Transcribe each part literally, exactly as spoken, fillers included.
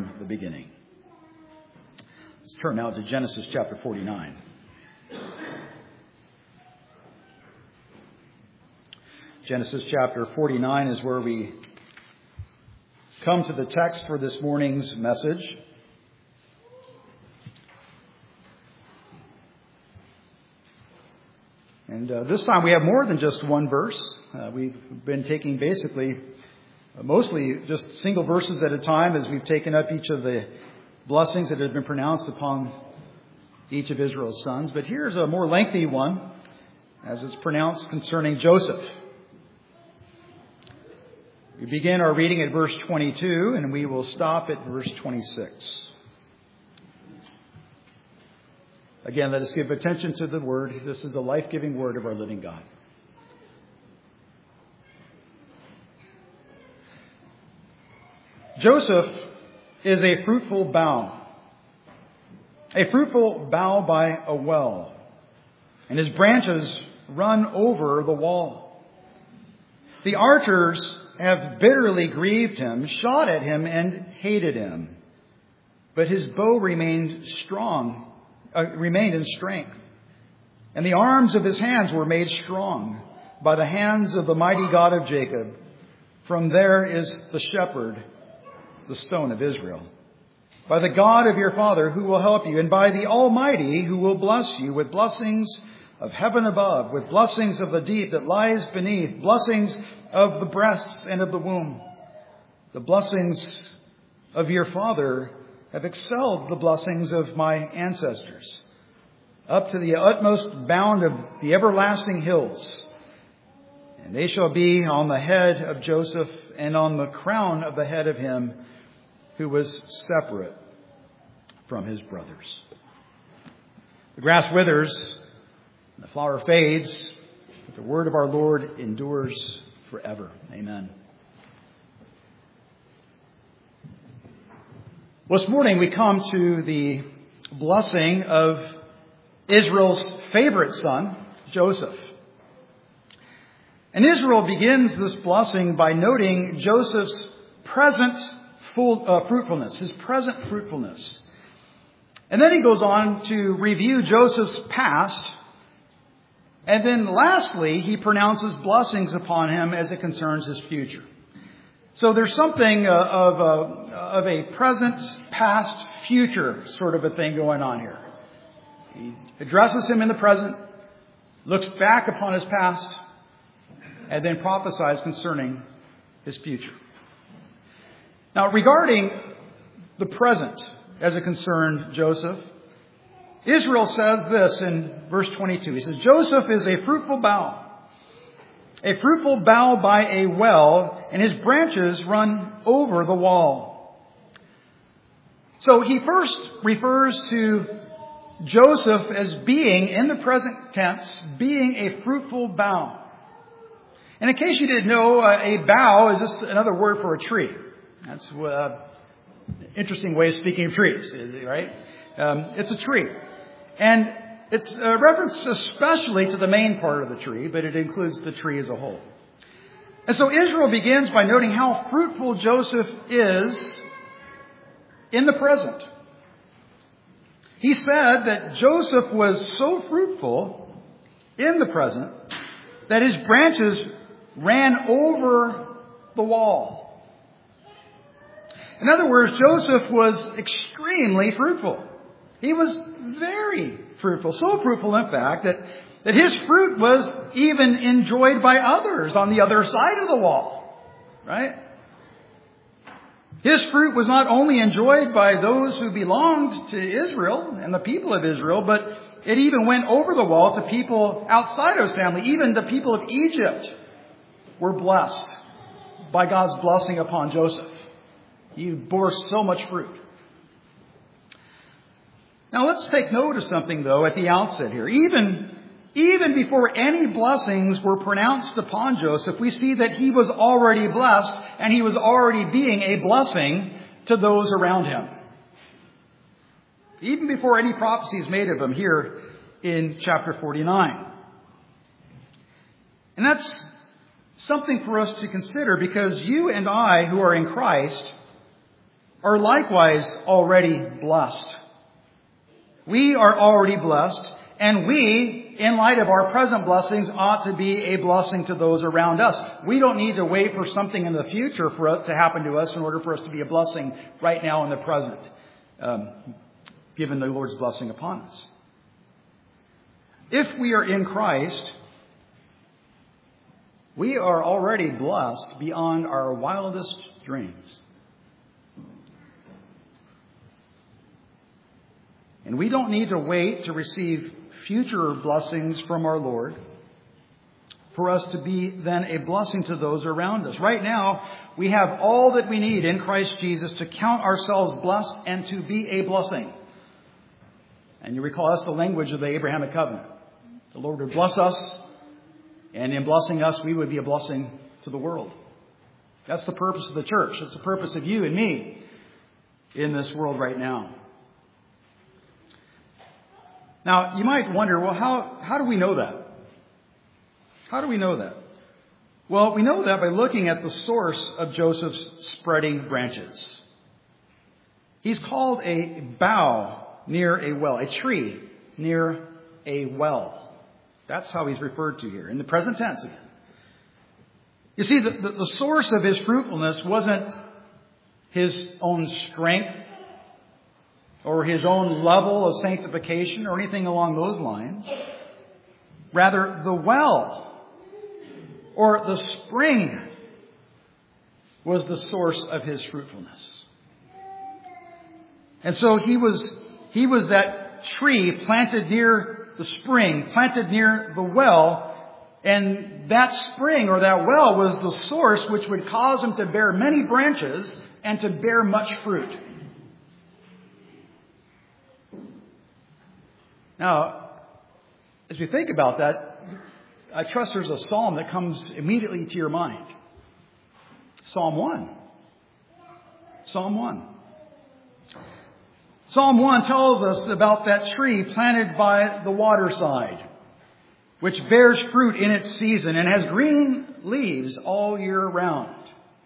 from the beginning. Let's turn now to Genesis chapter forty-nine. Genesis chapter forty-nine is where we come to the text for this morning's message. And uh, this time we have more than just one verse. Uh, we've been taking basically uh, mostly just single verses at a time as we've taken up each of the blessings that have been pronounced upon each of Israel's sons. But here's a more lengthy one as it's pronounced concerning Joseph. We begin our reading at verse twenty-two and we will stop at verse twenty-six. Again, let us give attention to the word. This is the life-giving word of our living God. Joseph is a fruitful bough, a fruitful bough by a well, and his branches run over the wall. The archers have bitterly grieved him, shot at him, and hated him. But his bow remained strong, uh, remained in strength, and the arms of his hands were made strong by the hands of the mighty God of Jacob. From there is the shepherd, the stone of Israel. By the God of your father who will help you, and by the Almighty who will bless you with blessings of heaven above, with blessings of the deep that lies beneath, blessings of the breasts and of the womb. The blessings of your father have excelled the blessings of my ancestors, up to the utmost bound of the everlasting hills. And they shall be on the head of Joseph and on the crown of the head of him who was separate from his brothers. The grass withers, and the flower fades, but the word of our Lord endures forever. Amen. Well, this morning we come to the blessing of Israel's favorite son, Joseph. And Israel begins this blessing by noting Joseph's present full, uh, fruitfulness, his present fruitfulness. And then he goes on to review Joseph's past. And then lastly, he pronounces blessings upon him as it concerns his future. So there's something uh, of, a, of a present, past, future sort of a thing going on here. He addresses him in the present, looks back upon his past, and then prophesies concerning his future. Now, regarding the present as it concerned Joseph, Israel says this in verse twenty-two. He says, Joseph is a fruitful bough, a fruitful bough by a well, and his branches run over the wall. So he first refers to Joseph as being, in the present tense, being a fruitful bough. And in case you didn't know, uh, a bough is just another word for a tree. That's an uh, interesting way of speaking of trees, right? Um, it's a tree. And it's a reference especially to the main part of the tree, but it includes the tree as a whole. And so Israel begins by noting how fruitful Joseph is in the present. He said that Joseph was so fruitful in the present that his branches ran over the wall. In other words, Joseph was extremely fruitful. He was very fruitful. So fruitful, in fact, that, that his fruit was even enjoyed by others on the other side of the wall. Right? His fruit was not only enjoyed by those who belonged to Israel and the people of Israel, but it even went over the wall to people outside of his family. Even the people of Egypt were blessed by God's blessing upon Joseph. He bore so much fruit. Now let's take note of something, though, at the outset here. Even, even before any blessings were pronounced upon Joseph, we see that he was already blessed and he was already being a blessing to those around him. Even before any prophecies made of him here in chapter forty-nine. And that's something for us to consider, because you and I who are in Christ are likewise already blessed. We are already blessed, and we, in light of our present blessings, ought to be a blessing to those around us. We don't need to wait for something in the future for it to happen to us in order for us to be a blessing right now in the present, um, given the Lord's blessing upon us. If we are in Christ, we are already blessed beyond our wildest dreams. And we don't need to wait to receive future blessings from our Lord for us to be then a blessing to those around us. Right now, we have all that we need in Christ Jesus to count ourselves blessed and to be a blessing. And you recall that's the language of the Abrahamic covenant. The Lord would bless us, and in blessing us, we would be a blessing to the world. That's the purpose of the church. That's the purpose of you and me in this world right now. Now, you might wonder, well, how, how do we know that? How do we know that? Well, we know that by looking at the source of Joseph's spreading branches. He's called a bough near a well, a tree near a well. That's how he's referred to here, in the present tense again. You see, the, the, the source of his fruitfulness wasn't his own strength or his own level of sanctification or anything along those lines. Rather, the well or the spring was the source of his fruitfulness. And so he was, he was that tree planted near the spring, planted near the well, and that spring or that well was the source which would cause him to bear many branches and to bear much fruit. Now, as we think about that, I trust there's a psalm that comes immediately to your mind. Psalm one. Psalm one. Psalm one tells us about that tree planted by the waterside, which bears fruit in its season and has green leaves all year round.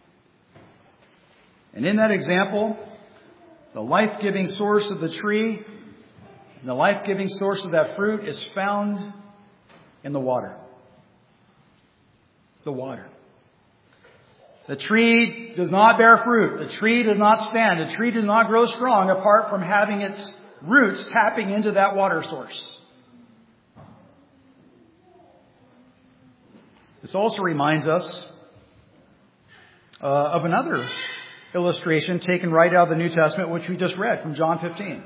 And in that example, the life-giving source of the tree, the life-giving source of that fruit is found in the water. The water. The tree does not bear fruit. The tree does not stand. The tree does not grow strong apart from having its roots tapping into that water source. This also reminds us uh, of another illustration taken right out of the New Testament, which we just read from John fifteen.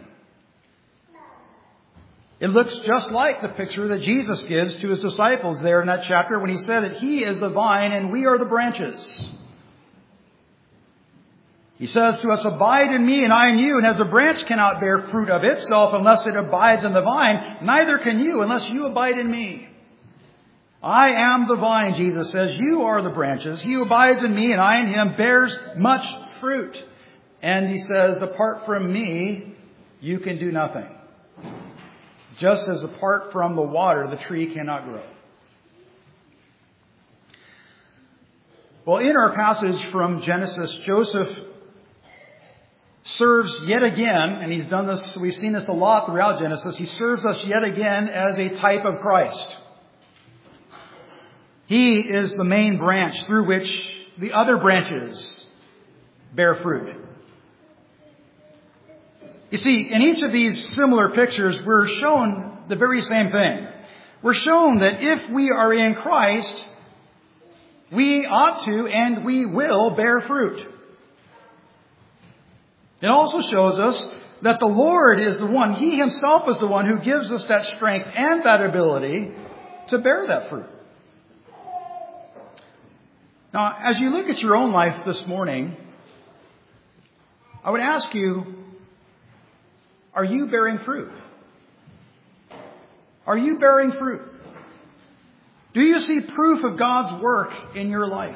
It looks just like the picture that Jesus gives to his disciples there in that chapter when he said that he is the vine and we are the branches. He says to us, abide in me and I in you, and as a branch cannot bear fruit of itself unless it abides in the vine, neither can you unless you abide in me. I am the vine, Jesus says. You are the branches. He who abides in me and I in him bears much fruit. And he says, apart from me, you can do nothing. Just as apart from the water, the tree cannot grow. Well, in our passage from Genesis, Joseph serves yet again, and he's done this, we've seen this a lot throughout Genesis, he serves us yet again as a type of Christ. He is the main branch through which the other branches bear fruit. You see, in each of these similar pictures, we're shown the very same thing. We're shown that if we are in Christ, we ought to and we will bear fruit. It also shows us that the Lord is the one, He Himself is the one who gives us that strength and that ability to bear that fruit. Now, as you look at your own life this morning, I would ask you, are you bearing fruit? Are you bearing fruit? Do you see proof of God's work in your life?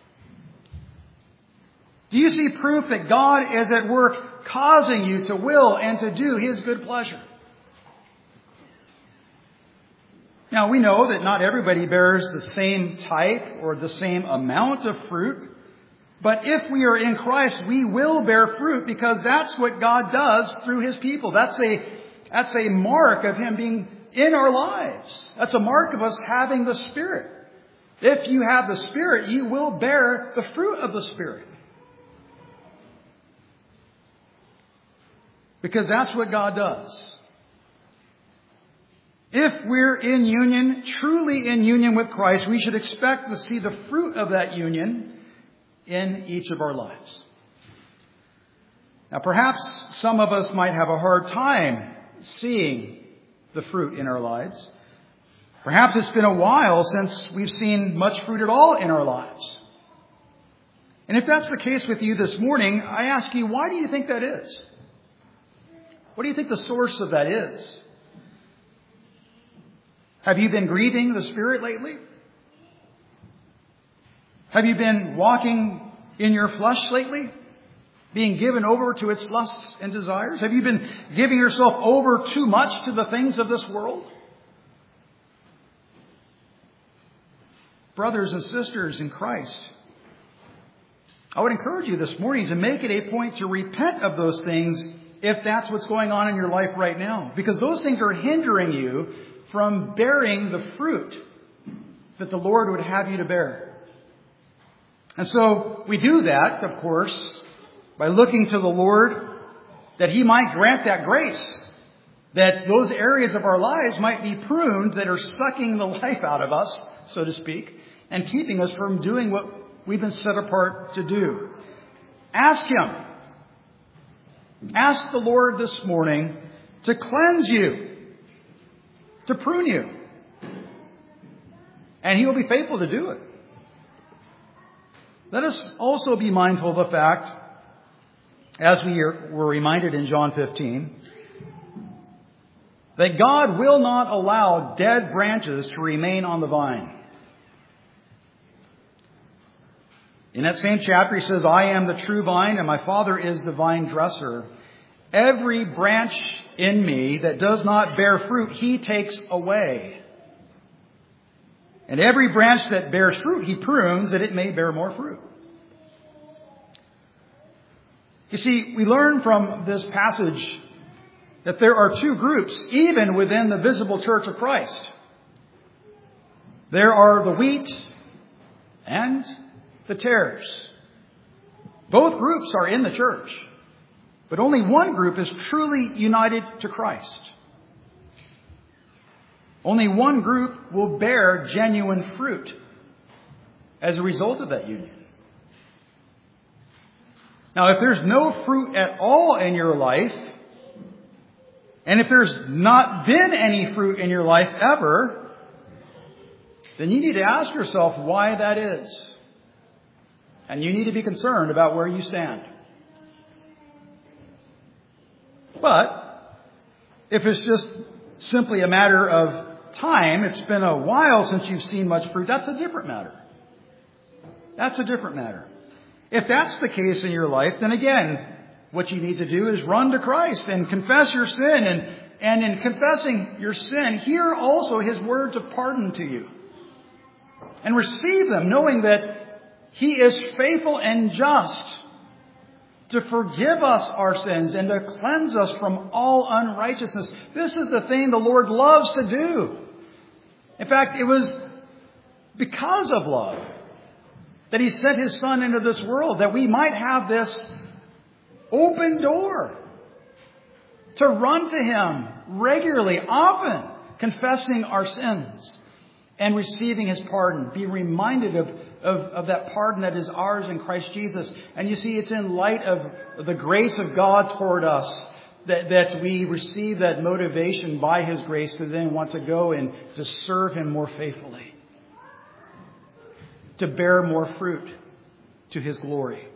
Do you see proof that God is at work causing you to will and to do His good pleasure? Now, we know that not everybody bears the same type or the same amount of fruit, But if we are in Christ, we will bear fruit because that's what God does through His people. That's a, that's a mark of Him being in our lives. That's a mark of us having the Spirit. If you have the Spirit, you will bear the fruit of the Spirit. Because that's what God does. If we're in union, truly in union with Christ, we should expect to see the fruit of that union in each of our lives. Now, perhaps some of us might have a hard time seeing the fruit in our lives. Perhaps it's been a while since we've seen much fruit at all in our lives. And if that's the case with you this morning, I ask you, why do you think that is? What do you think the source of that is? Have you been grieving the Spirit lately? Have you been walking in your flesh lately? Being given over to its lusts and desires? Have you been giving yourself over too much to the things of this world? Brothers and sisters in Christ, I would encourage you this morning to make it a point to repent of those things if that's what's going on in your life right now. Because those things are hindering you from bearing the fruit that the Lord would have you to bear. And so we do that, of course, by looking to the Lord that He might grant that grace, that those areas of our lives might be pruned that are sucking the life out of us, so to speak, and keeping us from doing what we've been set apart to do. Ask Him. Ask the Lord this morning to cleanse you, to prune you. And He will be faithful to do it. Let us also be mindful of the fact, as we were reminded in John fifteen, that God will not allow dead branches to remain on the vine. In that same chapter, He says, I am the true vine, and my Father is the vine dresser. Every branch in me that does not bear fruit, He takes away. And every branch that bears fruit, He prunes that it may bear more fruit. You see, we learn from this passage that there are two groups, even within the visible church of Christ. There are the wheat and the tares. Both groups are in the church, but only one group is truly united to Christ. Only one group will bear genuine fruit as a result of that union. Now, if there's no fruit at all in your life, and if there's not been any fruit in your life ever, then you need to ask yourself why that is. And you need to be concerned about where you stand. But if it's just simply a matter of time, it's been a while since you've seen much fruit, that's a different matter. That's a different matter. If that's the case in your life, then again, what you need to do is run to Christ and confess your sin. And, and in confessing your sin, hear also His words of pardon to you. And receive them, knowing that He is faithful and just to forgive us our sins and to cleanse us from all unrighteousness. This is the thing the Lord loves to do. In fact, it was because of love that He sent His Son into this world, that we might have this open door to run to Him regularly, often, confessing our sins and receiving His pardon. Be reminded of, of, of that pardon that is ours in Christ Jesus. And you see, it's in light of the grace of God toward us that, that we receive that motivation by His grace to then want to go and to serve Him more faithfully, to bear more fruit to His glory.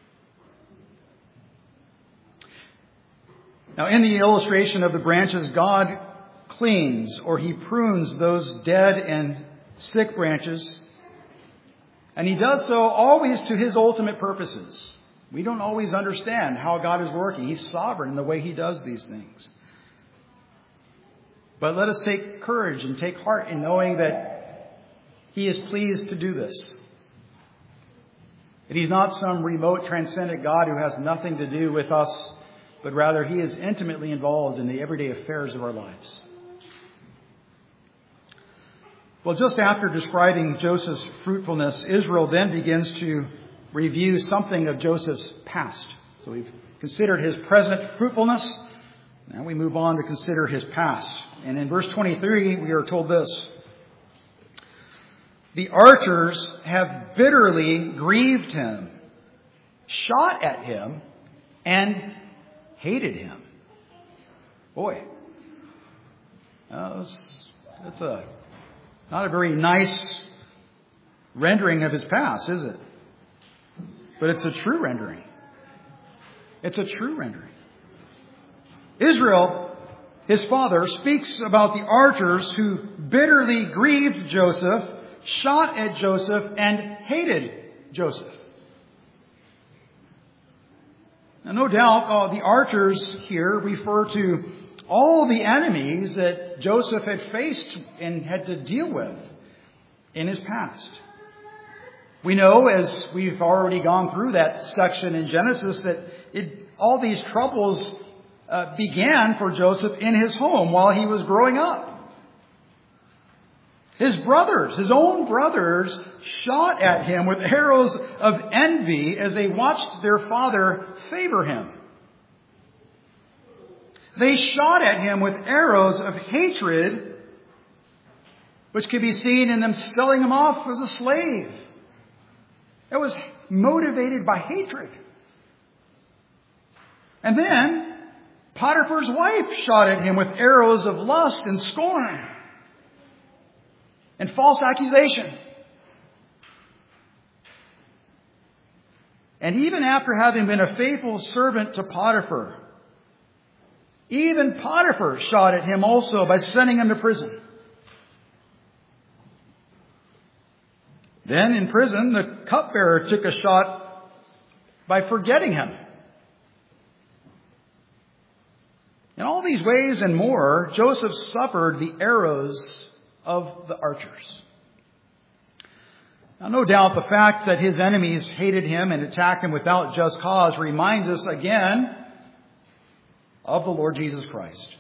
Now, in the illustration of the branches, God cleans or He prunes those dead and sick branches. And He does so always to His ultimate purposes. We don't always understand how God is working. He's sovereign in the way He does these things. But let us take courage and take heart in knowing that He is pleased to do this. That He's not some remote transcendent God who has nothing to do with us, but rather He is intimately involved in the everyday affairs of our lives. Well, just after describing Joseph's fruitfulness, Israel then begins to review something of Joseph's past. So we've considered his present fruitfulness. Now we move on to consider his past. And in verse twenty-three, we are told this: the archers have bitterly grieved him, shot at him, and hated him. Boy, that's, that's a not a very nice rendering of his past, is it? But it's a true rendering. It's a true rendering. Israel, his father, speaks about the archers who bitterly grieved Joseph, shot at Joseph, and hated Joseph. Now, no doubt, uh, the archers here refer to all the enemies that Joseph had faced and had to deal with in his past. We know, as we've already gone through that section in Genesis, that it, all these troubles uh, began for Joseph in his home while he was growing up. His brothers, his own brothers, shot at him with arrows of envy as they watched their father favor him. They shot at him with arrows of hatred, which could be seen in them selling him off as a slave. It was motivated by hatred. And then Potiphar's wife shot at him with arrows of lust and scorn and false accusation. And even after having been a faithful servant to Potiphar, even Potiphar shot at him also by sending him to prison. Then in prison, the cupbearer took a shot by forgetting him. In all these ways and more, Joseph suffered the arrows of the archers. Now, no doubt the fact that his enemies hated him and attacked him without just cause reminds us again of the Lord Jesus Christ.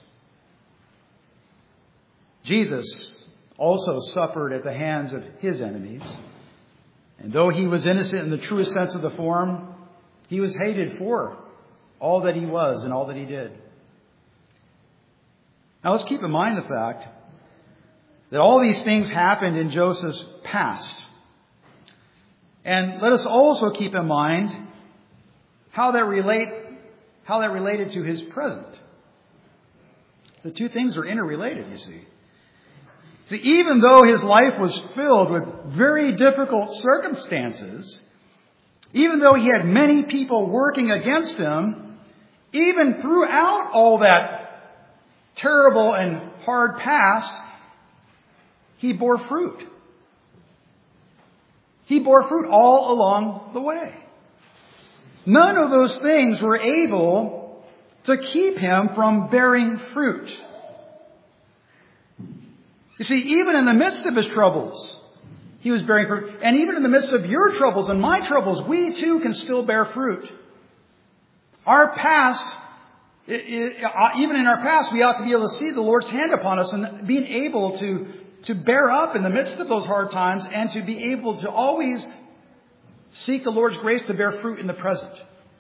Jesus also suffered at the hands of his enemies. And though he was innocent in the truest sense of the form, he was hated for all that he was and all that he did. Now let's keep in mind the fact that all these things happened in Joseph's past. And let us also keep in mind how that relate how that related to his present. The two things are interrelated, you see. See, even though his life was filled with very difficult circumstances, even though he had many people working against him, even throughout all that terrible and hard past, he bore fruit. He bore fruit all along the way. None of those things were able to keep him from bearing fruit. You see, even in the midst of his troubles, he was bearing fruit. And even in the midst of your troubles and my troubles, we too can still bear fruit. Our past, it, it, even in our past, we ought to be able to see the Lord's hand upon us and being able to, to bear up in the midst of those hard times and to be able to always seek the Lord's grace to bear fruit in the present.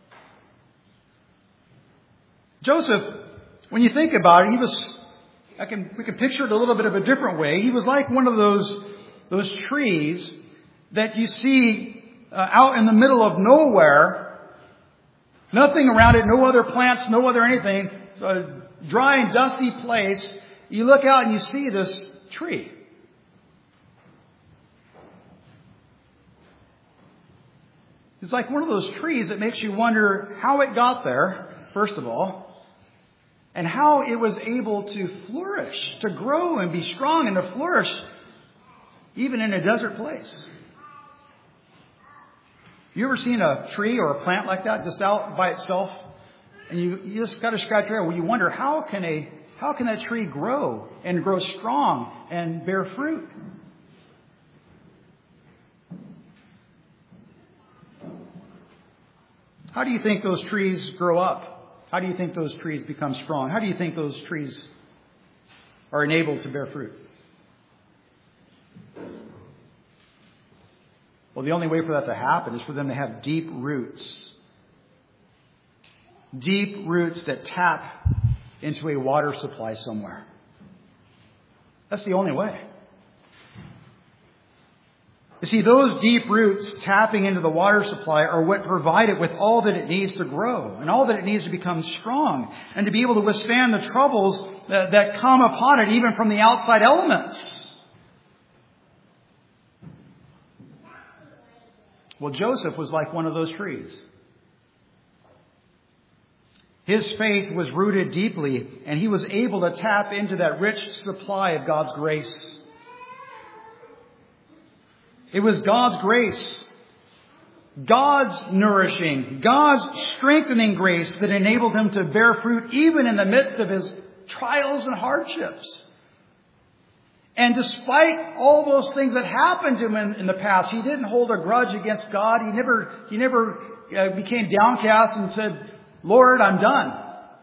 Joseph, when you think about it, he was, I can, we can picture it a little bit of a different way. He was like one of those, those trees that you see uh, out in the middle of nowhere. Nothing around it, no other plants, no other anything. It's a dry and dusty place. You look out and you see this tree. It's like one of those trees that makes you wonder how it got there, first of all, and how it was able to flourish, to grow and be strong and to flourish even in a desert place. You ever seen a tree or a plant like that just out by itself? And you, you just got to scratch your head where you wonder, how can a how can that tree grow and grow strong and bear fruit? How do you think those trees grow up? How do you think those trees become strong? How do you think those trees are enabled to bear fruit? Well, the only way for that to happen is for them to have deep roots. Deep roots that tap into a water supply somewhere. That's the only way. You see, those deep roots tapping into the water supply are what provide it with all that it needs to grow and all that it needs to become strong and to be able to withstand the troubles that, that come upon it, even from the outside elements. Well, Joseph was like one of those trees. His faith was rooted deeply, and he was able to tap into that rich supply of God's grace. It was God's grace, God's nourishing, God's strengthening grace that enabled him to bear fruit even in the midst of his trials and hardships. And despite all those things that happened to him in, in the past, he didn't hold a grudge against God. He never, he never uh, became downcast and said, "Lord, I'm done."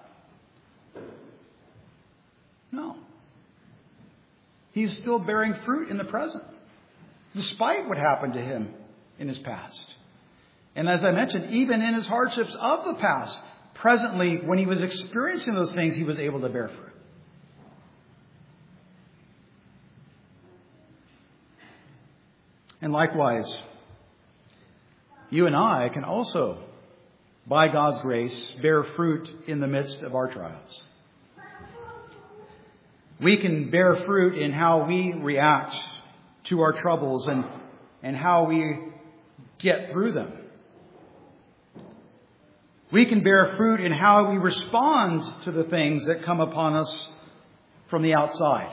No. He's still bearing fruit in the present, despite what happened to him in his past. And as I mentioned, even in his hardships of the past, presently, when he was experiencing those things, he was able to bear fruit. And likewise, you and I can also, by God's grace, bear fruit in the midst of our trials. We can bear fruit in how we react to our troubles and, and how we get through them. We can bear fruit in how we respond to the things that come upon us from the outside.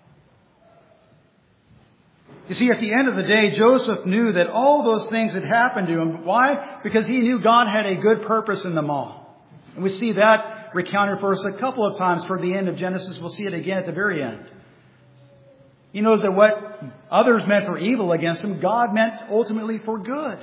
You see, at the end of the day, Joseph knew that all those things had happened to him. Why? Because he knew God had a good purpose in them all. And we see that recounted for us a couple of times toward the end of Genesis. We'll see it again at the very end. He knows that what others meant for evil against him, God meant ultimately for good.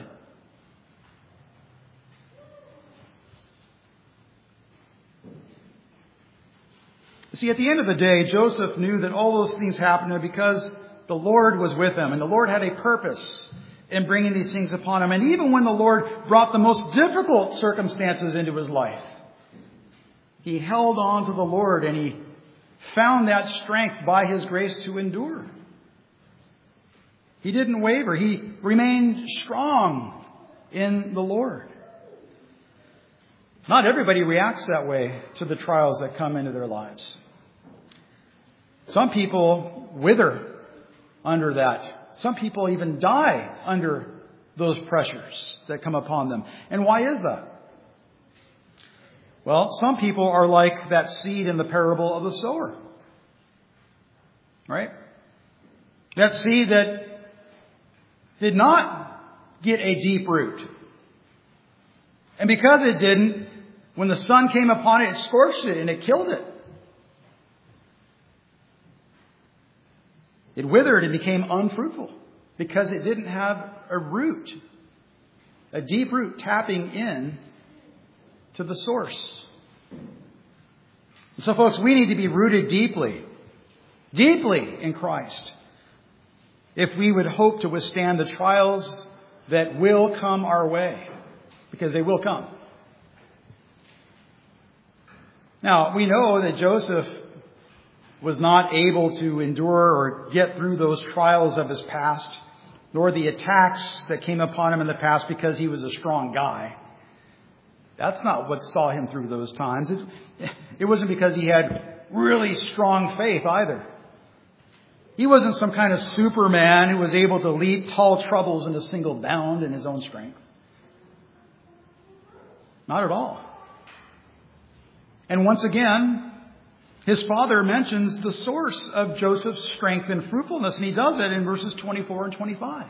You see, at the end of the day, Joseph knew that all those things happened to him because the Lord was with him, and the Lord had a purpose in bringing these things upon him. And even when the Lord brought the most difficult circumstances into his life, he held on to the Lord, and he found that strength by his grace to endure. He didn't waver. He remained strong in the Lord. Not everybody reacts that way to the trials that come into their lives. Some people wither under that. Some people even die under those pressures that come upon them. And why is that? Well, some people are like that seed in the parable of the sower. Right? That seed that did not get a deep root. And because it didn't, when the sun came upon it, it scorched it and it killed it. It withered and became unfruitful because it didn't have a root, a deep root tapping in to the source. So, folks, we need to be rooted deeply, deeply in Christ if we would hope to withstand the trials that will come our way, because they will come. Now, we know that Joseph was not able to endure or get through those trials of his past, nor the attacks that came upon him in the past because he was a strong guy. That's not what saw him through those times. It, it wasn't because he had really strong faith either. He wasn't some kind of Superman who was able to leap tall troubles in a single bound in his own strength. Not at all. And once again, his father mentions the source of Joseph's strength and fruitfulness, and he does it in verses twenty-four and twenty-five.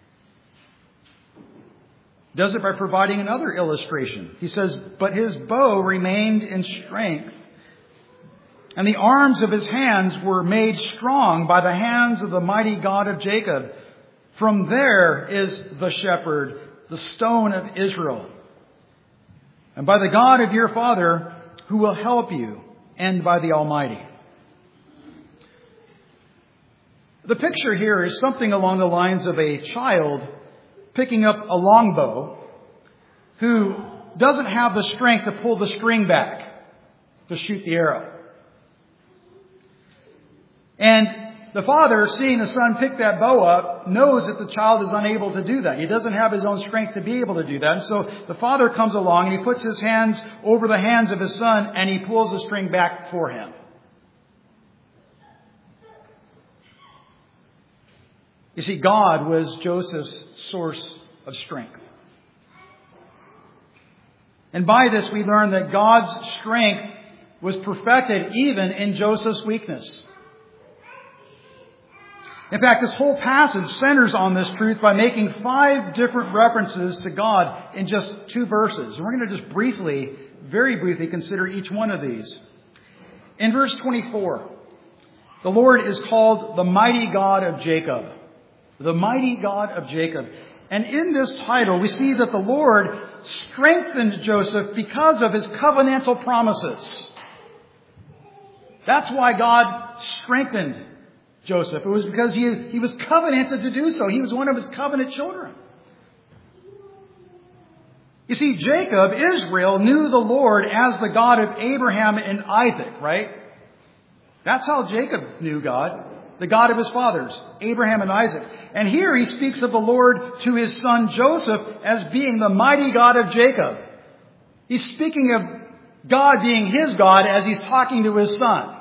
Does it by providing another illustration. He says, "But his bow remained in strength, and the arms of his hands were made strong by the hands of the mighty God of Jacob. From there is the shepherd, the stone of Israel. and by the God of your father who will help you, and by the Almighty. The picture here is something along the lines of a child picking up a longbow who doesn't have the strength to pull the string back to shoot the arrow. And the father, seeing the son pick that bow up, knows that the child is unable to do that. He doesn't have his own strength to be able to do that. And so the father comes along and he puts his hands over the hands of his son and he pulls the string back for him. You see, God was Joseph's source of strength. And by this we learn that God's strength was perfected even in Joseph's weakness. In fact, this whole passage centers on this truth by making five different references to God in just two verses. And we're going to just briefly, very briefly, consider each one of these. In verse twenty-four, the Lord is called the mighty God of Jacob. The mighty God of Jacob. And in this title, we see that the Lord strengthened Joseph because of his covenantal promises. That's why God strengthened Joseph. It was because he, he was covenanted to do so. He was one of his covenant children. You see, Jacob, Israel, knew the Lord as the God of Abraham and Isaac, right? That's how Jacob knew God. The God of his fathers, Abraham and Isaac. And here he speaks of the Lord to his son Joseph as being the mighty God of Jacob. He's speaking of God being his God as he's talking to his son.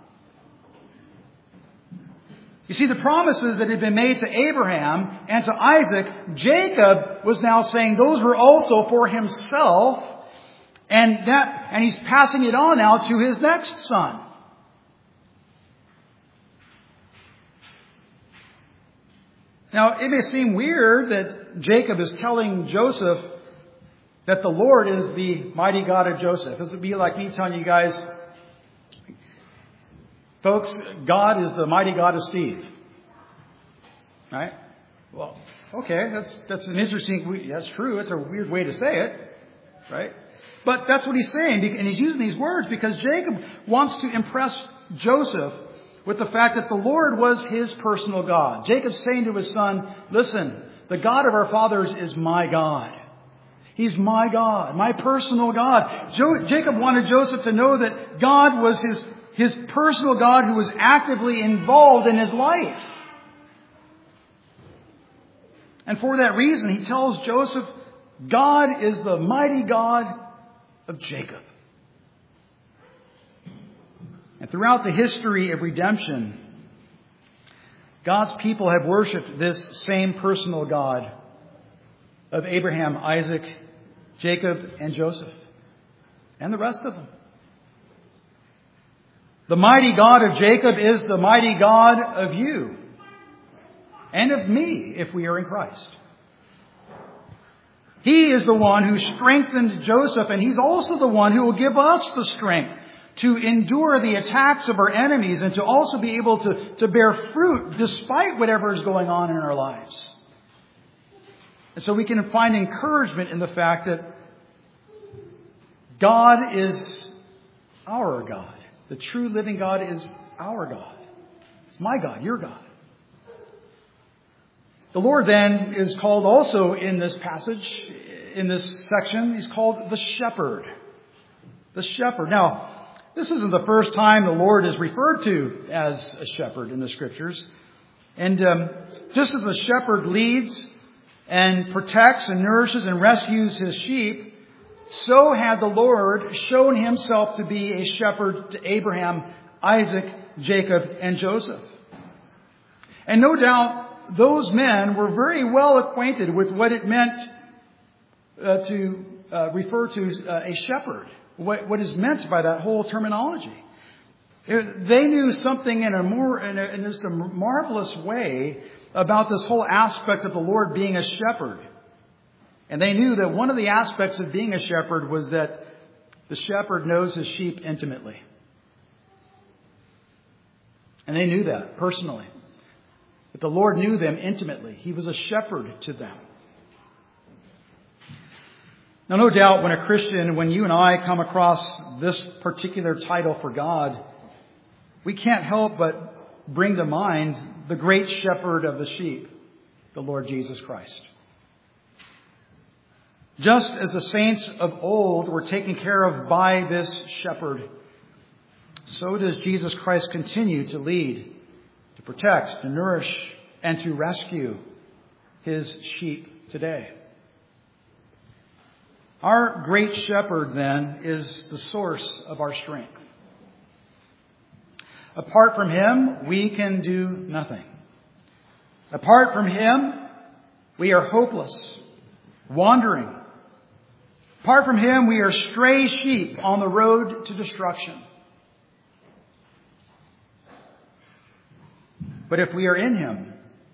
You see, the promises that had been made to Abraham and to Isaac, Jacob was now saying those were also for himself. And that, and he's passing it on now to his next son. Now, it may seem weird that Jacob is telling Joseph that the Lord is the mighty God of Joseph. This would be like me telling you guys, folks, God is the mighty God of Steve. Right? Well, okay, that's that's an interesting, that's true. It's a weird way to say it. Right? But that's what he's saying. And he's using these words because Jacob wants to impress Joseph with the fact that the Lord was his personal God. Jacob's saying to his son, listen, the God of our fathers is my God. He's my God, my personal God. Jo- Jacob wanted Joseph to know that God was his, his personal God who was actively involved in his life. And for that reason, he tells Joseph, God is the mighty God of Jacob. And throughout the history of redemption, God's people have worshipped this same personal God of Abraham, Isaac, Jacob, and Joseph, and the rest of them. The mighty God of Jacob is the mighty God of you and of me if we are in Christ. He is the one who strengthened Joseph, and he's also the one who will give us the strength to endure the attacks of our enemies and to also be able to, to bear fruit despite whatever is going on in our lives. And so we can find encouragement in the fact that God is our God. The true living God is our God. It's my God, your God. The Lord then is called also in this passage, in this section, he's called the shepherd. The shepherd. Now, this isn't the first time the Lord is referred to as a shepherd in the Scriptures. And um, just as the shepherd leads and protects and nourishes and rescues his sheep, so had the Lord shown himself to be a shepherd to Abraham, Isaac, Jacob, and Joseph. And no doubt those men were very well acquainted with what it meant uh, to uh, refer to uh, a shepherd. What, what is meant by that whole terminology. It, they knew something in a more, in, a, in just a marvelous way about this whole aspect of the Lord being a shepherd. And they knew that one of the aspects of being a shepherd was that the shepherd knows his sheep intimately. And they knew that personally. That the Lord knew them intimately. He was a shepherd to them. Now, no doubt when a Christian, when you and I come across this particular title for God, we can't help but bring to mind the great shepherd of the sheep, the Lord Jesus Christ. Just as the saints of old were taken care of by this shepherd, so does Jesus Christ continue to lead, to protect, to nourish, and to rescue His sheep today. Our great shepherd, then, is the source of our strength. Apart from Him, we can do nothing. Apart from Him, we are hopeless, wandering. Apart from Him, we are stray sheep on the road to destruction. But if we are in Him,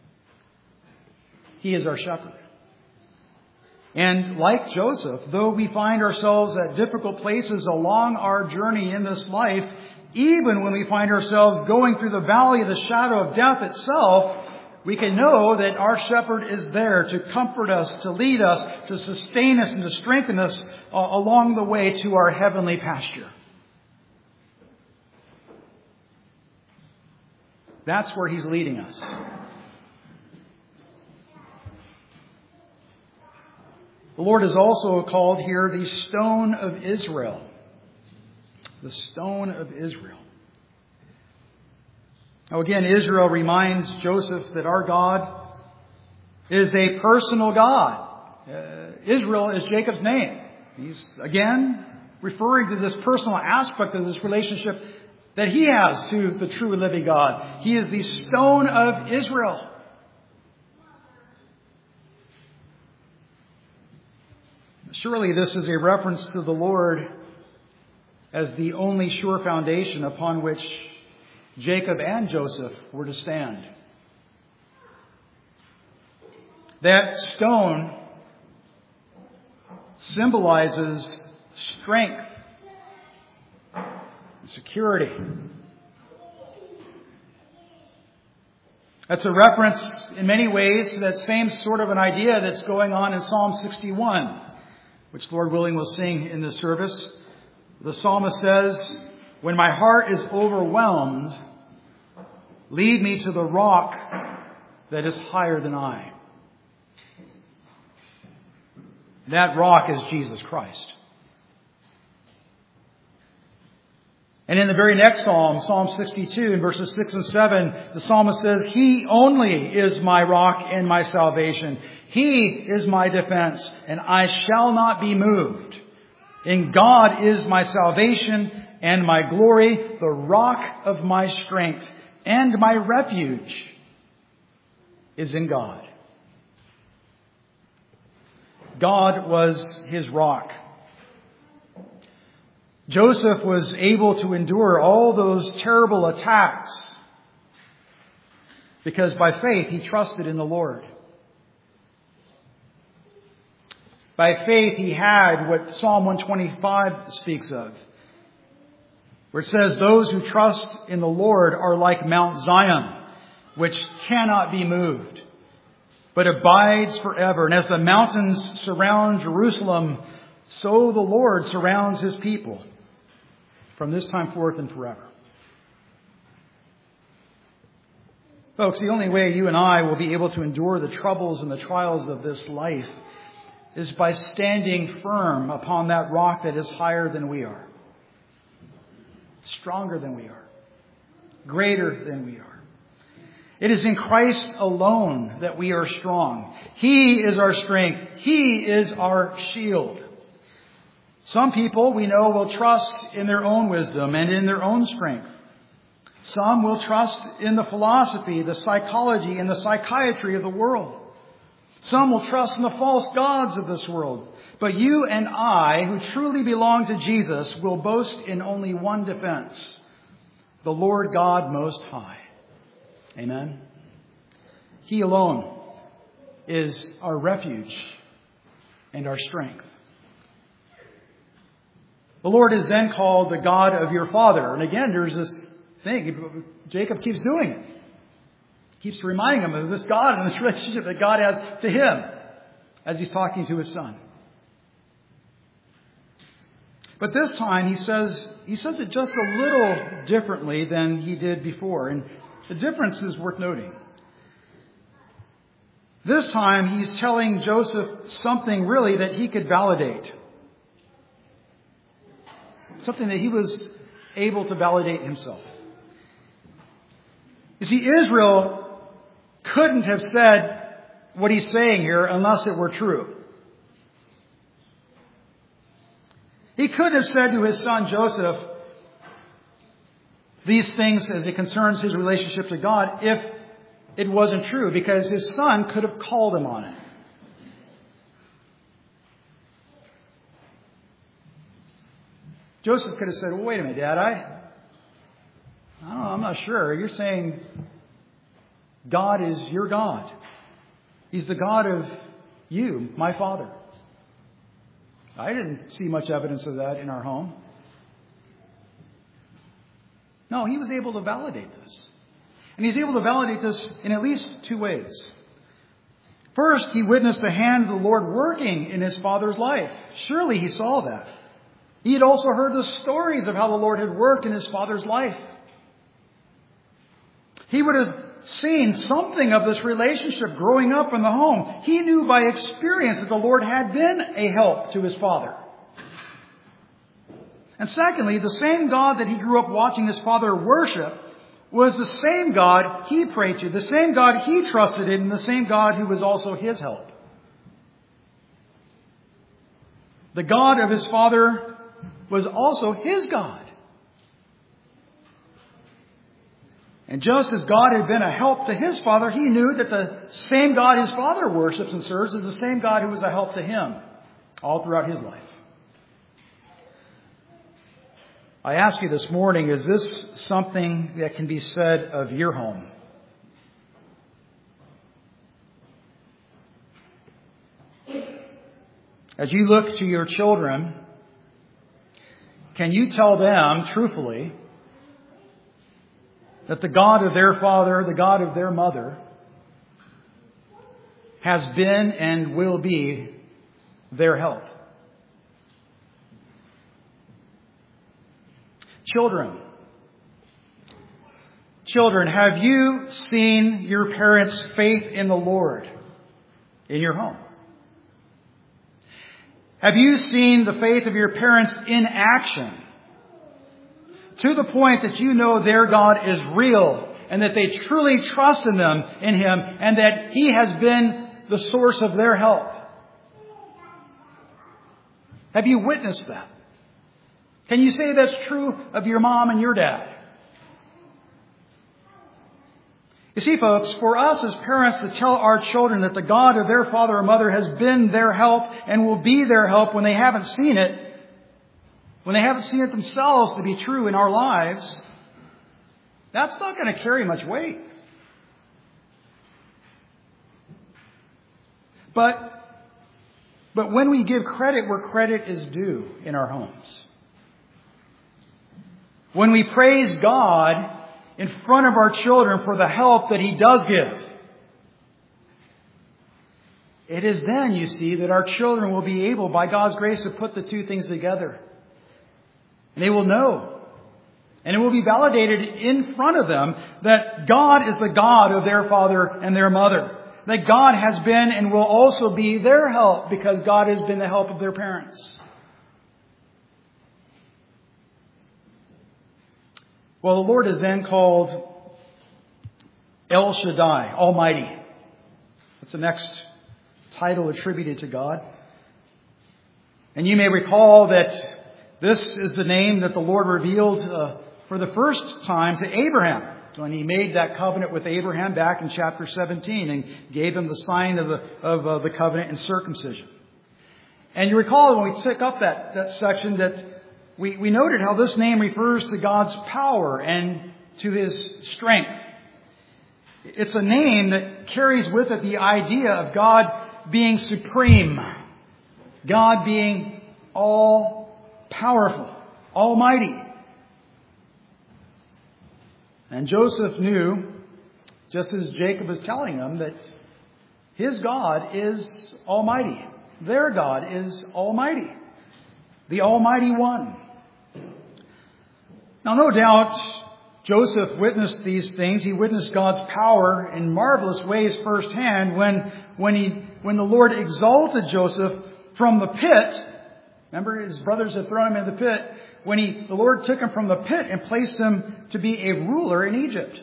He is our shepherd. And like Joseph, though we find ourselves at difficult places along our journey in this life, even when we find ourselves going through the valley of the shadow of death itself, we can know that our shepherd is there to comfort us, to lead us, to sustain us, and to strengthen us uh, along the way to our heavenly pasture. That's where He's leading us. The Lord is also called here the Stone of Israel. The Stone of Israel. Now again, Israel reminds Joseph that our God is a personal God. Uh, Israel is Jacob's name. He's again referring to this personal aspect of this relationship that he has to the true and living God. He is the Stone of Israel. Surely this is a reference to the Lord as the only sure foundation upon which Jacob and Joseph were to stand. That stone symbolizes strength and security. That's a reference in many ways to that same sort of an idea that's going on in Psalm sixty-one, which Lord willing we'll sing in this service. The psalmist says, "When my heart is overwhelmed, lead me to the rock that is higher than I." That rock is Jesus Christ. And in the very next psalm, Psalm sixty-two, in verses six and seven, the psalmist says, "He only is my rock and my salvation. He is my defense, and I shall not be moved. In God is my salvation and my glory, the rock of my strength, and my refuge is in God." God was his rock. Joseph was able to endure all those terrible attacks because by faith he trusted in the Lord. By faith he had what Psalm one twenty-five speaks of, where it says, "Those who trust in the Lord are like Mount Zion, which cannot be moved, but abides forever. And as the mountains surround Jerusalem, so the Lord surrounds his people from this time forth and forever." Folks, the only way you and I will be able to endure the troubles and the trials of this life is by standing firm upon that rock that is higher than we are, stronger than we are, greater than we are. It is in Christ alone that we are strong. He is our strength. He is our shield. Some people we know will trust in their own wisdom and in their own strength. Some will trust in the philosophy, the psychology, and the psychiatry of the world. Some will trust in the false gods of this world. But you and I, who truly belong to Jesus, will boast in only one defense: the Lord God Most High. Amen. He alone is our refuge and our strength. The Lord is then called the God of your father. And again, there's this thing. Jacob keeps doing it. Keeps reminding him of this God and this relationship that God has to him as he's talking to his son. But this time he says, he says it just a little differently than he did before. And the difference is worth noting. This time he's telling Joseph something really that he could validate. Something that he was able to validate himself. You see, Israel couldn't have said what he's saying here unless it were true. He could have said to his son Joseph these things as it concerns his relationship to God if it wasn't true, because his son could have called him on it. Joseph could have said, well, wait a minute, Dad, I, I don't know, I'm not sure. You're saying God is your God. He's the God of you, my father. I didn't see much evidence of that in our home. No, he was able to validate this. And he's able to validate this in at least two ways. First, he witnessed the hand of the Lord working in his father's life. Surely he saw that. He had also heard the stories of how the Lord had worked in his father's life. He would have seen something of this relationship growing up in the home. He knew by experience that the Lord had been a help to his father. And secondly, the same God that he grew up watching his father worship was the same God he prayed to, the same God he trusted in, and the same God who was also his help. The God of his father was also his God. And just as God had been a help to his father, he knew that the same God his father worships and serves is the same God who was a help to him all throughout his life. I ask you this morning, is this something that can be said of your home? As you look to your children, can you tell them truthfully that the God of their father, the God of their mother, has been and will be their help? Children, children, have you seen your parents' faith in the Lord in your home? Have you seen the faith of your parents in action to the point that you know their God is real and that they truly trust in them, in Him, and that He has been the source of their help? Have you witnessed that? Can you say that's true of your mom and your dad? You see, folks, for us as parents to tell our children that the God of their father or mother has been their help and will be their help when they haven't seen it, when they haven't seen it themselves to be true in our lives, that's not going to carry much weight. But, but when we give credit where credit is due in our homes, when we praise God in front of our children for the help that He does give, it is then, you see, that our children will be able, by God's grace, to put the two things together. And they will know. And it will be validated in front of them that God is the God of their father and their mother. That God has been and will also be their help because God has been the help of their parents. Well, the Lord is then called El Shaddai, Almighty. That's the next title attributed to God. And you may recall that this is the name that the Lord revealed uh, for the first time to Abraham when He made that covenant with Abraham back in chapter seventeen and gave him the sign of the, of, uh, the covenant and circumcision. And you recall when we took up that, that section that We, we noted how this name refers to God's power and to His strength. It's a name that carries with it the idea of God being supreme, God being all-powerful, almighty. And Joseph knew, just as Jacob is telling him, that his God is almighty. Their God is almighty. the Almighty One. Now, no doubt, Joseph witnessed these things. He witnessed God's power in marvelous ways firsthand when, when he, when the Lord exalted Joseph from the pit. Remember, his brothers had thrown him in the pit. When he, the Lord took him from the pit and placed him to be a ruler in Egypt.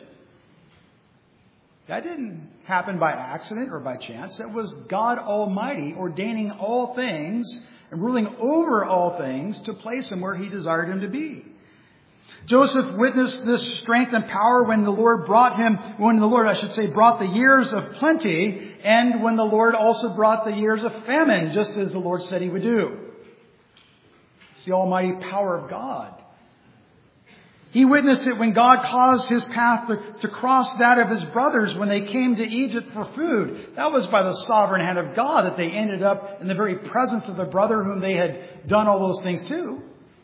That didn't happen by accident or by chance. That was God Almighty ordaining all things and ruling over all things to place him where he desired him to be. Joseph witnessed this strength and power when the Lord brought him, when the Lord, I should say, brought the years of plenty, and when the Lord also brought the years of famine, just as the Lord said he would do. It's the almighty power of God. He witnessed it when God caused his path to, to cross that of his brothers when they came to Egypt for food. That was by the sovereign hand of God that they ended up in the very presence of the brother whom they had done all those things to.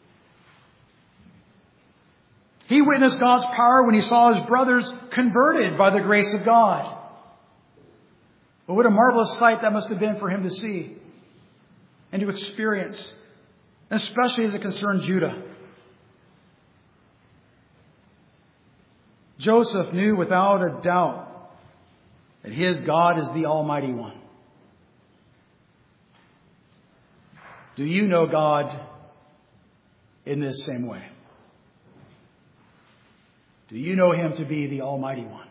He witnessed God's power when he saw his brothers converted by the grace of God. But what a marvelous sight that must have been for him to see and to experience, especially as it concerned Judah. Joseph knew without a doubt that his God is the Almighty One. Do you know God in this same way? Do you know him to be the Almighty One?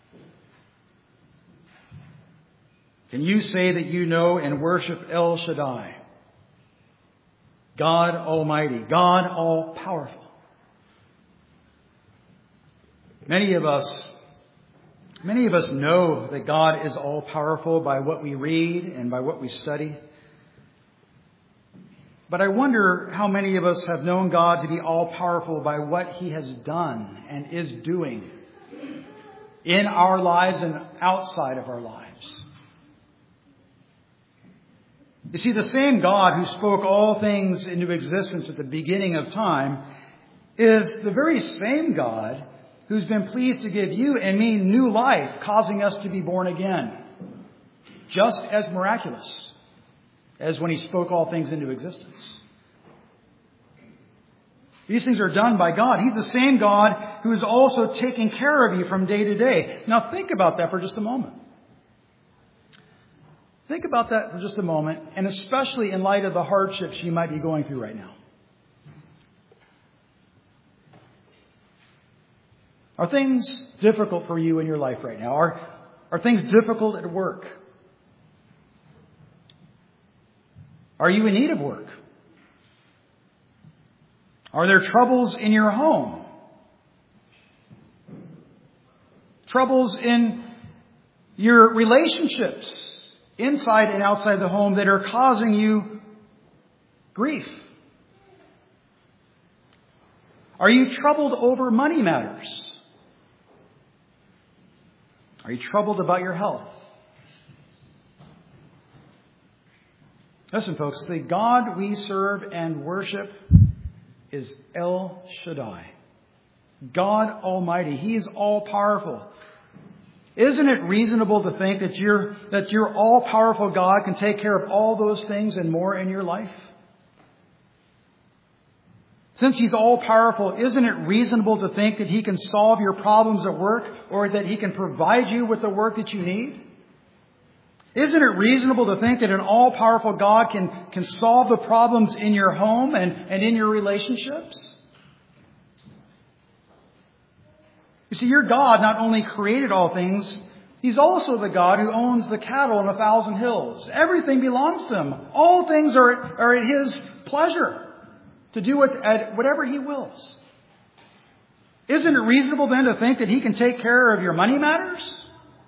Can you say that you know and worship El Shaddai, God Almighty, God all-powerful? Many of us, many of us know that God is all-powerful by what we read and by what we study. But I wonder how many of us have known God to be all-powerful by what he has done and is doing in our lives and outside of our lives. You see, the same God who spoke all things into existence at the beginning of time is the very same God who's been pleased to give you and me new life, causing us to be born again. Just as miraculous as when he spoke all things into existence. These things are done by God. He's the same God who is also taking care of you from day to day. Now think about that for just a moment. Think about that for just a moment, and especially in light of the hardships you might be going through right now. Are things difficult for you in your life right now? Are, are things difficult at work? Are you in need of work? Are there troubles in your home? Troubles in your relationships, inside and outside the home, that are causing you grief? Are you troubled over money matters? Are you troubled about your health? Listen, folks, the God we serve and worship is El Shaddai, God Almighty. He is all-powerful. Isn't it reasonable to think that your that your all-powerful God can take care of all those things and more in your life? Since he's all-powerful, isn't it reasonable to think that he can solve your problems at work or that he can provide you with the work that you need? Isn't it reasonable to think that an all-powerful God can, can solve the problems in your home and, and in your relationships? You see, your God not only created all things, he's also the God who owns the cattle on a thousand hills. Everything belongs to him. All things are, are at his pleasure to do it at whatever he wills. Isn't it reasonable then to think that he can take care of your money matters?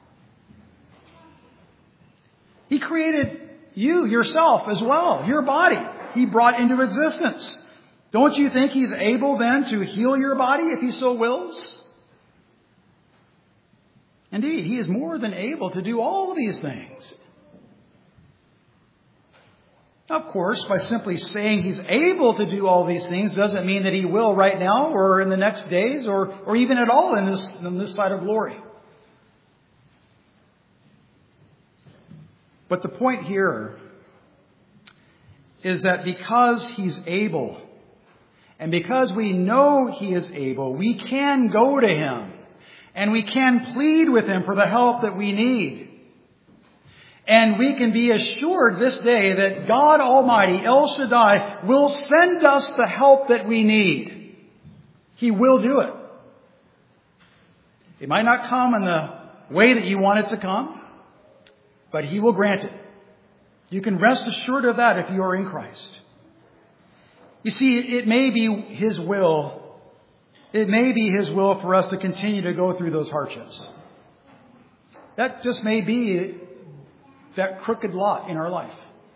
He created you, yourself as well, your body. He brought into existence. Don't you think he's able then to heal your body if he so wills? Indeed, he is more than able to do all these things. Of course, by simply saying he's able to do all these things doesn't mean that he will right now or in the next days or, or even at all in this, in this side of glory. But the point here is that because He's able, and because we know He is able, we can go to Him and we can plead with Him for the help that we need. And we can be assured this day that God Almighty, El Shaddai, will send us the help that we need. He will do it. It might not come in the way that you want it to come, but He will grant it. You can rest assured of that if you are in Christ. You see, it may be His will. It may be His will for us to continue to go through those hardships. That just may be that crooked lot in our life.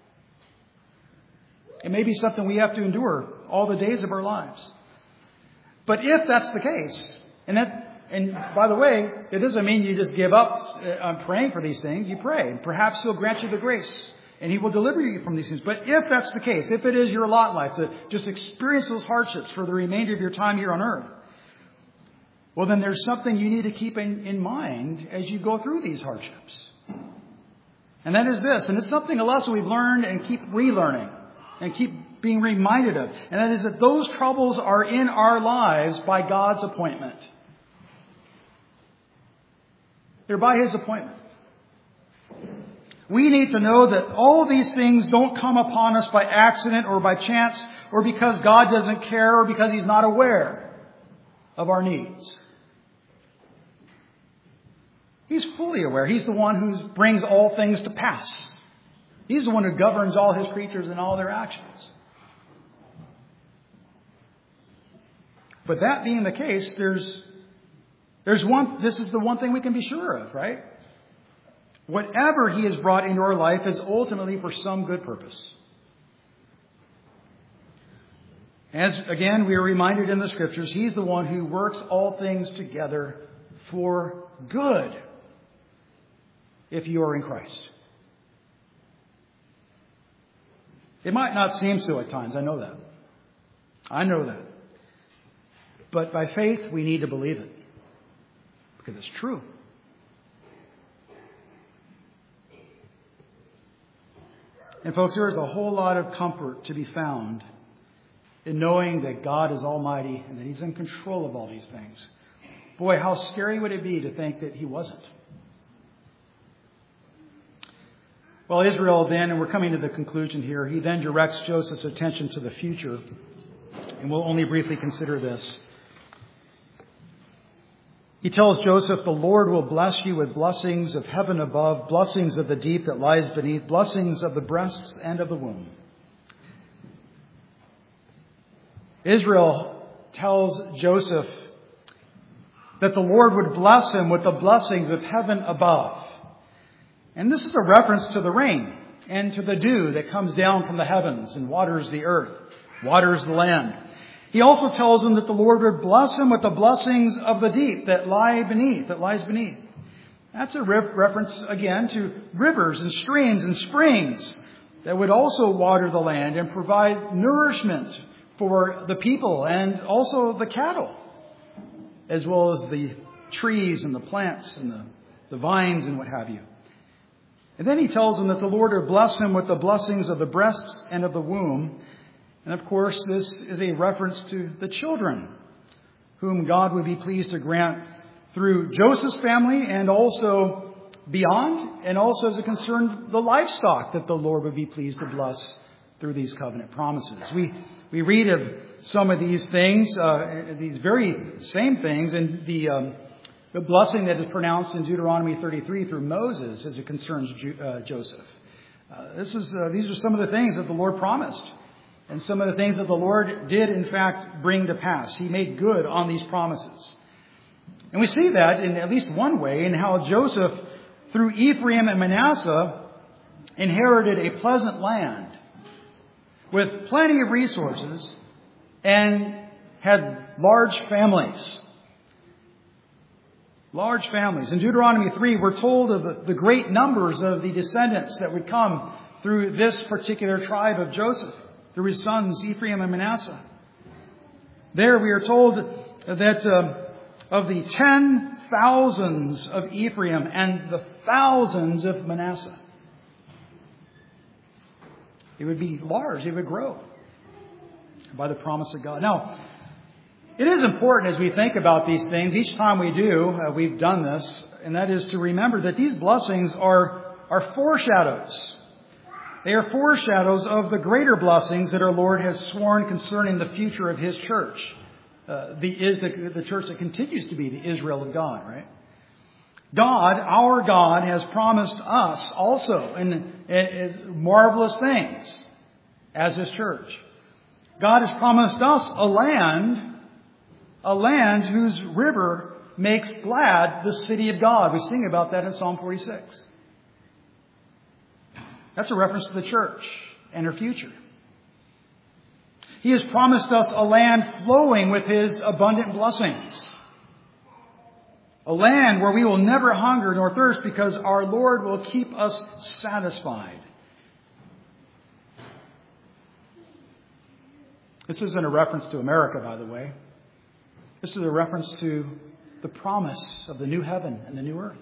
It may be something we have to endure all the days of our lives. But if that's the case, and that, and by the way, it doesn't mean you just give up on praying for these things. You pray. Perhaps He'll grant you the grace and He will deliver you from these things. But if that's the case, if it is your lot in life to just experience those hardships for the remainder of your time here on earth, well, then there's something you need to keep in, in mind as you go through these hardships. And that is this, and it's something, a lesson we've learned and keep relearning and keep being reminded of. And that is that those troubles are in our lives by God's appointment. They're by His appointment. We need to know that all of these things don't come upon us by accident or by chance or because God doesn't care or because He's not aware of our needs. He's fully aware. He's the one who brings all things to pass. He's the one who governs all His creatures and all their actions. But that being the case, there's, there's one, this is the one thing we can be sure of, right? Whatever He has brought into our life is ultimately for some good purpose. As, again, we are reminded in the Scriptures, He's the one who works all things together for good if you are in Christ. It might not seem so at times. I know that. I know that. But by faith, we need to believe it. Because it's true. And folks, there is a whole lot of comfort to be found in knowing that God is almighty and that He's in control of all these things. Boy, how scary would it be to think that He wasn't? Well, Israel then, and we're coming to the conclusion here, he then directs Joseph's attention to the future. And we'll only briefly consider this. He tells Joseph, "The Lord will bless you with blessings of heaven above, blessings of the deep that lies beneath, blessings of the breasts and of the womb." Israel tells Joseph that the Lord would bless him with the blessings of heaven above. And this is a reference to the rain and to the dew that comes down from the heavens and waters the earth, waters the land. He also tells him that the Lord would bless him with the blessings of the deep that lie beneath, that lies beneath. That's a re- reference, again, to rivers and streams and springs that would also water the land and provide nourishment for the people and also the cattle, as well as the trees and the plants and the, the vines and what have you. And then he tells him that the Lord would bless him with the blessings of the breasts and of the womb. And of course, this is a reference to the children whom God would be pleased to grant through Joseph's family and also beyond, and also as it concerned the livestock that the Lord would be pleased to bless through these covenant promises. We we read of some of these things, uh, these very same things, in the um, the blessing that is pronounced in Deuteronomy thirty-three through Moses as it concerns Ju- uh, Joseph. Uh, this is uh, these are some of the things that the Lord promised, and some of the things that the Lord did in fact bring to pass. He made good on these promises, and we see that in at least one way in how Joseph, through Ephraim and Manasseh, inherited a pleasant land with plenty of resources and had large families. Large families. In Deuteronomy three, we're told of the, the great numbers of the descendants that would come through this particular tribe of Joseph, through his sons Ephraim and Manasseh. There we are told that uh, of the ten thousands of Ephraim and the thousands of Manasseh. It would be large. It would grow by the promise of God. Now, it is important as we think about these things, each time we do, uh, we've done this, and that is to remember that these blessings are, are foreshadows. They are foreshadows of the greater blessings that our Lord has sworn concerning the future of His church. Uh, the, is the, the church that continues to be the Israel of God, right? God, our God, has promised us also in, in marvelous things as His church. God has promised us a land, a land whose river makes glad the city of God. We sing about that in Psalm forty-six. That's a reference to the church and her future. He has promised us a land flowing with His abundant blessings. A land where we will never hunger nor thirst because our Lord will keep us satisfied. This isn't a reference to America, by the way. This is a reference to the promise of the new heaven and the new earth.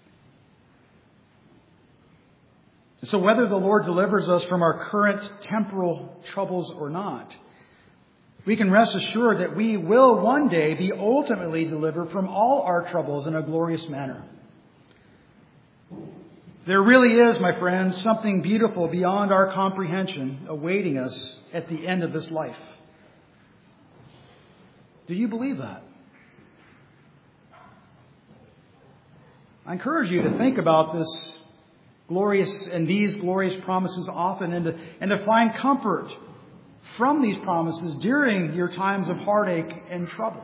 And so whether the Lord delivers us from our current temporal troubles or not, we can rest assured that we will one day be ultimately delivered from all our troubles in a glorious manner. There really is, my friends, something beautiful beyond our comprehension awaiting us at the end of this life. Do you believe that? I encourage you to think about this glorious and these glorious promises often and to, and to find comfort from these promises during your times of heartache and trouble.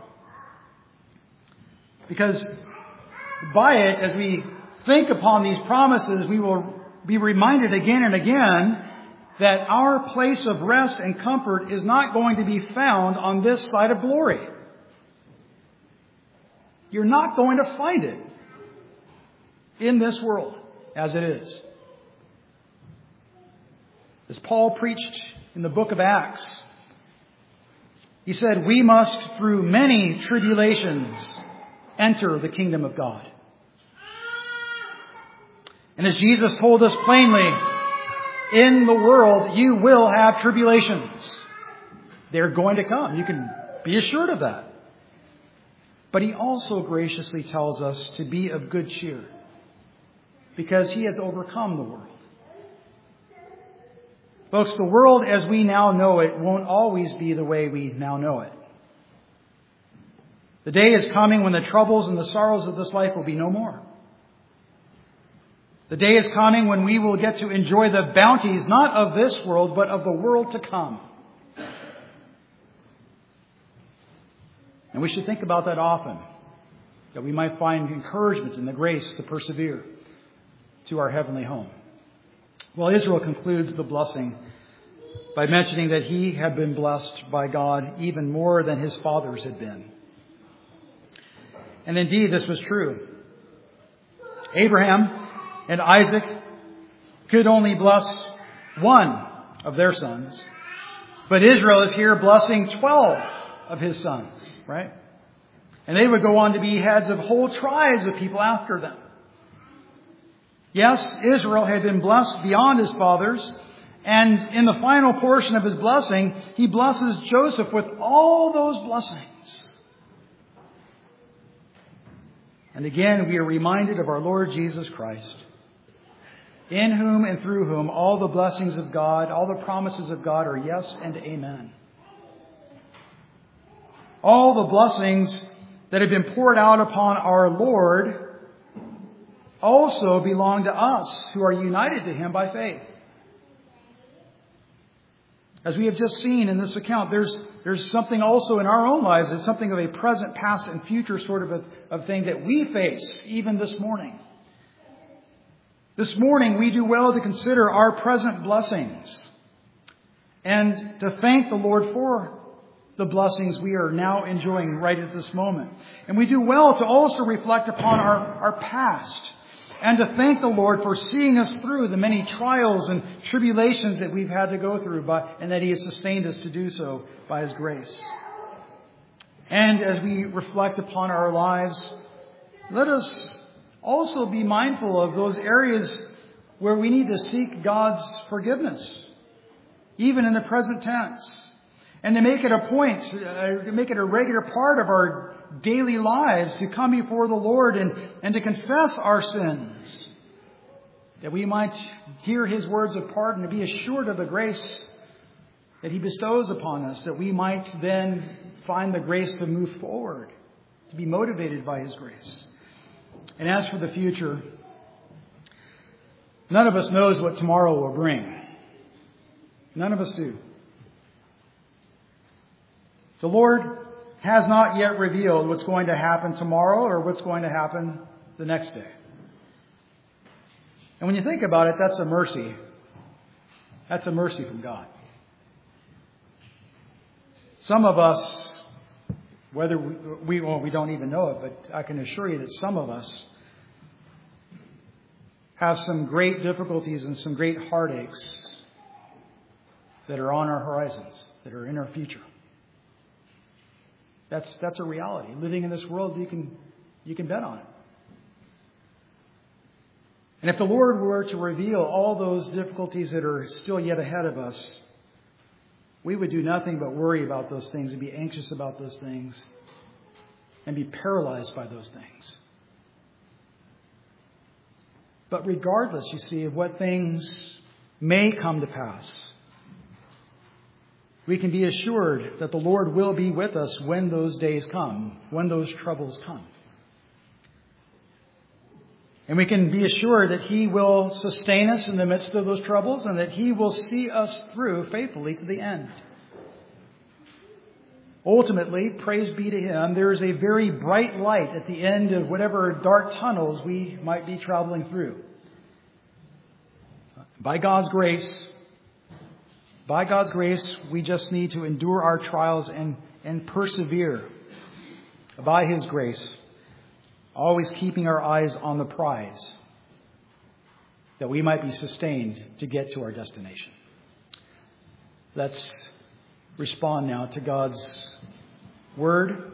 Because by it, as we think upon these promises, we will be reminded again and again that our place of rest and comfort is not going to be found on this side of glory. You're not going to find it in this world as it is. As Paul preached in the book of Acts, he said, we must through many tribulations enter the kingdom of God. And as Jesus told us plainly, in the world you will have tribulations. They're going to come. You can be assured of that. But He also graciously tells us to be of good cheer because He has overcome the world. Folks, the world as we now know it won't always be the way we now know it. The day is coming when the troubles and the sorrows of this life will be no more. The day is coming when we will get to enjoy the bounties not of this world, but of the world to come. And we should think about that often, that we might find encouragement and the grace to persevere to our heavenly home. Well, Israel concludes the blessing by mentioning that he had been blessed by God even more than his fathers had been. And indeed, this was true. Abraham and Isaac could only bless one of their sons, but Israel is here blessing twelve of his sons, right? And they would go on to be heads of whole tribes of people after them. Yes, Israel had been blessed beyond his fathers. And in the final portion of his blessing, he blesses Joseph with all those blessings. And again, we are reminded of our Lord Jesus Christ, in whom and through whom all the blessings of God, all the promises of God are yes and amen. All the blessings that have been poured out upon our Lord also belong to us who are united to Him by faith. As we have just seen in this account, there's there's something also in our own lives. It's something of a present, past, and future sort of a of thing that we face even this morning. This morning, we do well to consider our present blessings and to thank the Lord for the blessings we are now enjoying right at this moment. And we do well to also reflect upon our, our past and to thank the Lord for seeing us through the many trials and tribulations that we've had to go through, by, and that He has sustained us to do so by His grace. And as we reflect upon our lives, let us also be mindful of those areas where we need to seek God's forgiveness even in the present tense. And to make it a point, uh, to make it a regular part of our daily lives to come before the Lord and, and to confess our sins, that we might hear His words of pardon, to be assured of the grace that He bestows upon us, that we might then find the grace to move forward, to be motivated by His grace. And as for the future, none of us knows what tomorrow will bring. None of us do. The Lord has not yet revealed what's going to happen tomorrow or what's going to happen the next day. And when you think about it, that's a mercy. That's a mercy from God. Some of us, whether we, we, well, we don't even know it, but I can assure you that some of us have some great difficulties and some great heartaches that are on our horizons, that are in our future. That's that's a reality. Living in this world, you can you can bet on it. And if the Lord were to reveal all those difficulties that are still yet ahead of us, we would do nothing but worry about those things and be anxious about those things and be paralyzed by those things. But regardless, you see, of what things may come to pass, we can be assured that the Lord will be with us when those days come, when those troubles come. And we can be assured that He will sustain us in the midst of those troubles and that He will see us through faithfully to the end. Ultimately, praise be to Him, there is a very bright light at the end of whatever dark tunnels we might be traveling through. By God's grace, by God's grace, we just need to endure our trials and, and persevere by His grace, always keeping our eyes on the prize, that we might be sustained to get to our destination. Let's respond now to God's Word